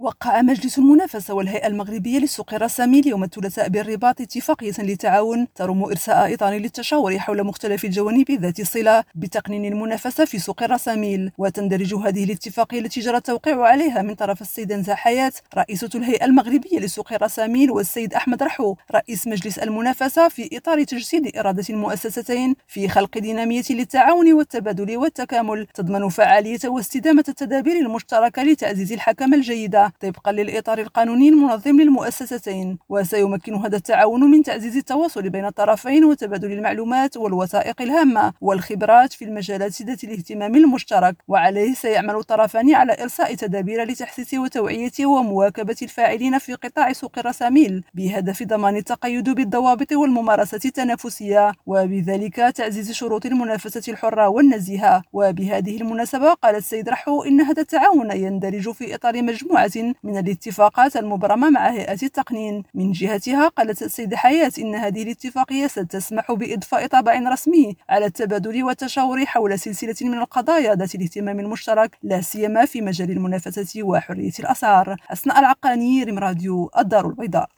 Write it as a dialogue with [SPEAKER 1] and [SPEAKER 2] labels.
[SPEAKER 1] وقع مجلس المنافسة والهيئة المغربية للسوق الرسامي اليوم الثلاثاء بالرباط اتفاقية للتعاون ترم إرساء إطار للتشاور حول مختلف الجوانب ذات الصلة بتقنين المنافسة في سوق الرساميل. وتندرج هذه الاتفاقية التي جرى التوقيع عليها من طرف السيدة نزا حياة رئيسة الهيئة المغربية للسوق الرساميل والسيد أحمد رحو رئيس مجلس المنافسة في إطار تجسيد إرادة المؤسستين في خلق دينامية للتعاون والتبادل والتكامل تضمن فعالية واستدامة التدابير المشتركة لتعزيز الحكمة الجيدة طبقا للإطار القانوني المنظم للمؤسستين. وسيمكن هذا التعاون من تعزيز التواصل بين الطرفين وتبادل المعلومات والوثائق الهامة والخبرات في المجالات ذات الاهتمام المشترك. وعليه سيعمل الطرفان على إرساء تدابير لتحسيس وتوعية ومواكبة الفاعلين في قطاع سوق الرساميل بهدف ضمان التقيد بالضوابط والممارسات التنافسية وبذلك تعزيز شروط المنافسة الحرة والنزيهة. وبهذه المناسبة قال السيد رحو إن هذا التعاون يندرج في إطار مجموعة من الاتفاقات المبرمة مع هيئة التقنين. من جهتها قالت السيدة حياة إن هذه الاتفاقية ستسمح بإضفاء طابع رسمي على التبادل والتشاور حول سلسلة من القضايا ذات الاهتمام المشترك لا سيما في مجال المنافسة وحرية الأسعار. حسناء العقاني، ريم راديو، الدار البيضاء.